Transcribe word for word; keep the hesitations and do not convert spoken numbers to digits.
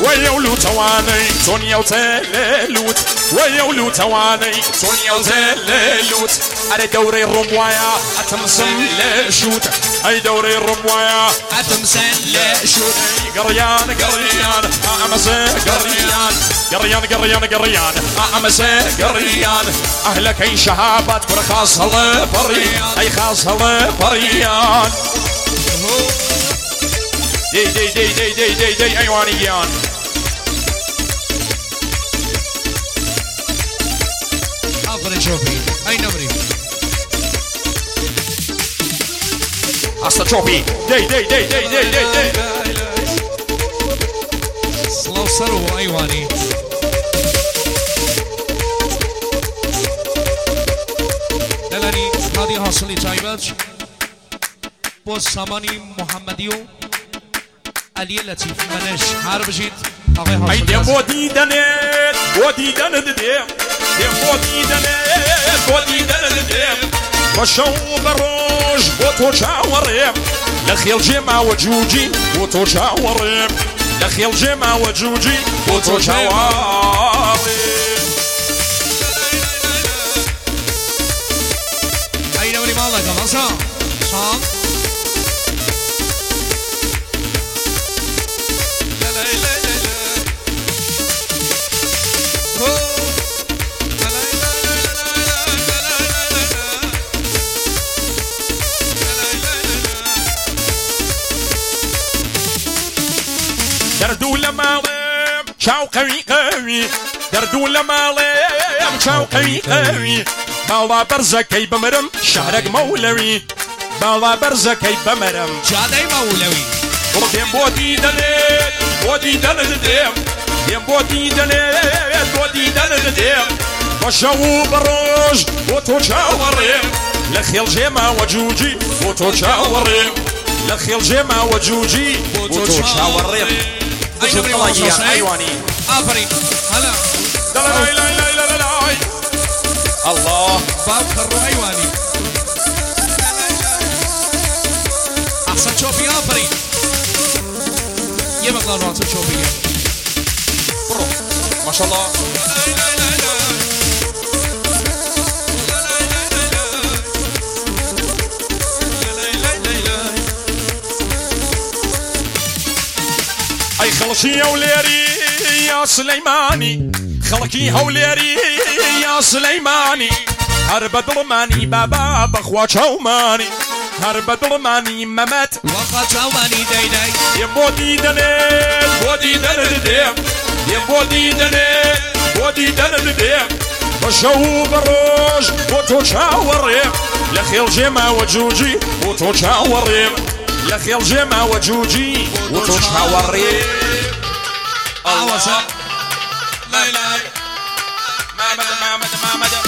ويولو تواني تونيا وتللوت ويولو تواني تونيا وتللوت على دوري الرموايا اتمسم لشوت اي دوري الرموايا اتمسم لشوت قريان قريان امسي قريان قريان قريان قريان امسي قريان اهلك اي شهابات كل خاص هلا فريان اي خاص هلا فريان دي دي دي دي دي دي دي ايوانيان افضل شوفي اي نمري اصلا شوفي دي دي دي دي دي دي دي سلو سرو ايواني دلني هذه حاصلي تايبج بوز ساماني محمديو علی لطیف منش هر بجید آقای حاصلی دیم بودی دنت بودی دنت دیم دیم بودی دنت بودی دنت دیم بشو بروج بوتو شاوریم لخيل جمع وجوجي بوتو شاوریم لخيل جمع وجوجي بوتو شاوریم أين ولي مالك كمان صام صام دردو لمالم شاو قوي قوي دردو لمالم شاو قوي قوي بالا برزكي بمرم شهرك مولوي بالا برزكي بمرم جادي مولوي وديم بودي دنت بودي دنت ديم ديم بودي دنت بودي دنت ديم وشو بروج بوتو شاوريم لخيل جيما وجوجي بوتو شاوريم لخيل جيما وجوجي بوتو شاوريم ايواني افرين هلا لا لا لا لا لا الله باب خرو ايواني احسن شوفي افرين يبقى الله احسن شوفي برو ما شاء الله اي خلصي يا وليري يا سليماني خلقي هوليري يا سليماني هرب ظلماني بابا بخوا شوماني هرب ظلماني ممت وخوا شوماني داي داي يا بودي دنت بودي دنت ديم يا بودي دنت بودي دنت ديم وشو بروج بوتو شاوريم لخيل جيما وجوجي بوتو شاوريم لخيل جيما وجوجي بوتو شاوريم الله لا لا ما مدى ما مدى ما مدى